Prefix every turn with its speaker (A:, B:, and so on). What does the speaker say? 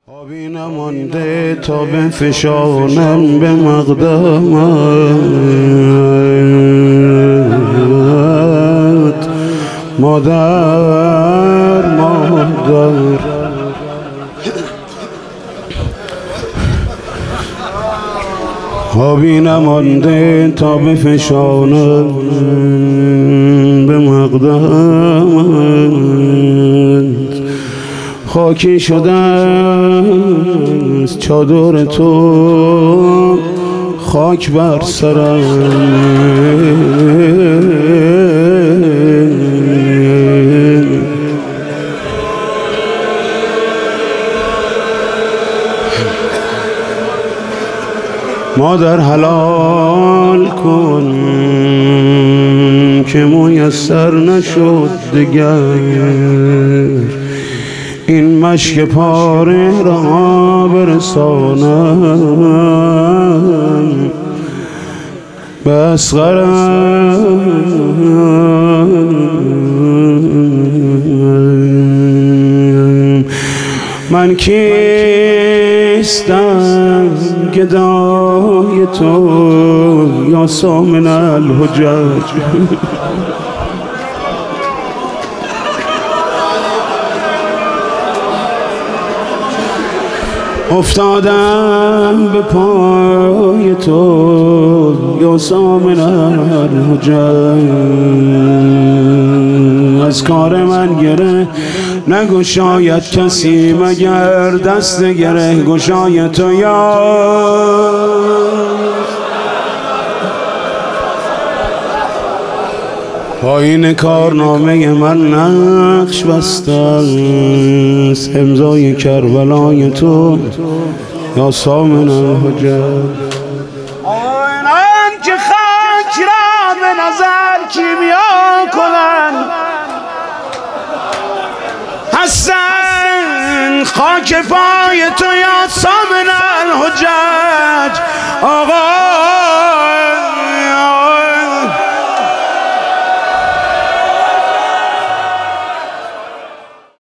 A: آبی نمانده تا بفشانم به مقدمت مادر مادر. آبی نمانده تا بفشانم به مقدمت خاکی شده است چادر تو خاک بر سرم. مادر حلال کن که میسر نشد دگر این مشک پاره را برسانم به اصغرم. من کیستم گدای تو یا سامن الحجج افتادم به پای تو یا سامن الحجج. از کار من گره نگشاید کسی مگر دست گره گشای تو یا پایین کارنامه من نقش بسته است امضای کربلای تو یا سامن الحجج. آنان که خاک را به نظر کیمیا کنند هستن خاک پای تو یا سامن الحجج. آقا